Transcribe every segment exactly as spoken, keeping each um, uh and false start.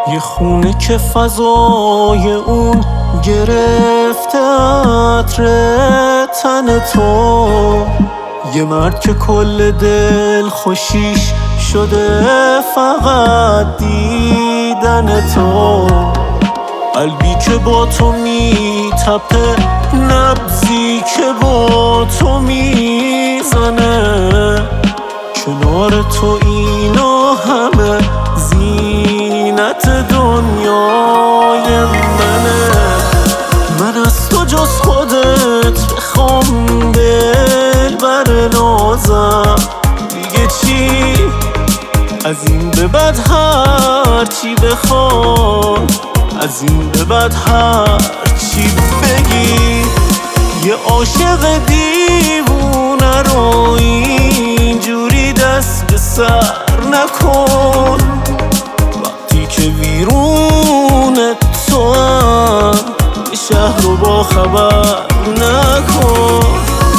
یه خونه که فضای اون گرفته عطر تن تو، یه مرد که کل دل خوشیش شده فقط دیدن تو، قلبی که با تو میتپه، نبضی که با تو میزنه، کنار تو اینا همه زینت دنیای منه. من از تو جز خودت بخوام دل بر نازم، دیگه چی؟ از این به بعد هر چی بخوام، از این به بعد هر چی بگی. یه عاشق دیوونه رو اینجوری دست به سر نکن، وقتی که ویرون تو هم یه شهر رو با خبر نکن.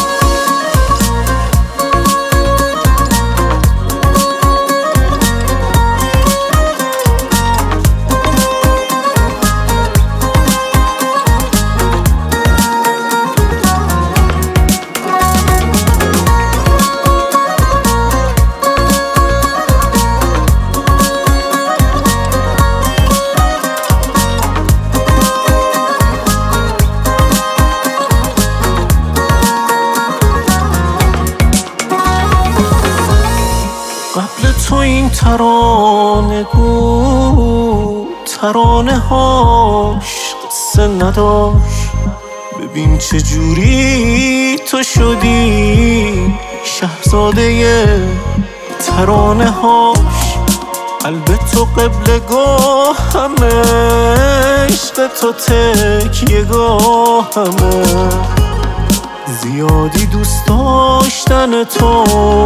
قبل تو این ترانه گو ترانه هاش قصه نداشت، ببین چجوری تو شدی شهزاده ترانه هاش. قلب تو قبلگاه همه، عشق تو تکیه گاه همه، زیادی دوست داشتن تو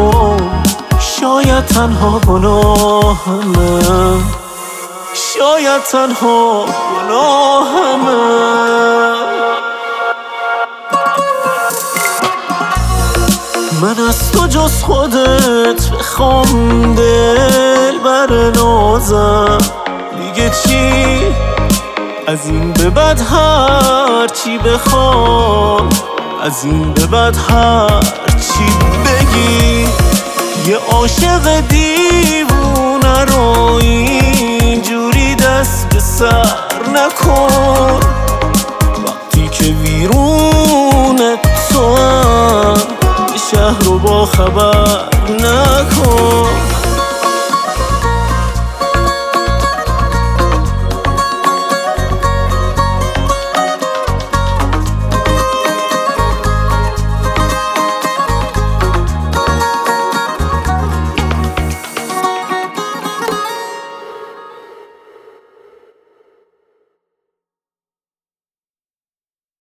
شاید تنها گناهمه، شاید تنها گناهمه. من از تو جز خودت بخوام دل بر نازم، دیگه چی؟ از این به بعد هر چی بخوام، از این به بعد هر چی بگی. یه عاشق دیوونه رو اینجوری دست به سر نکن، وقتی که ویرون تو هم یه شهر رو با خبر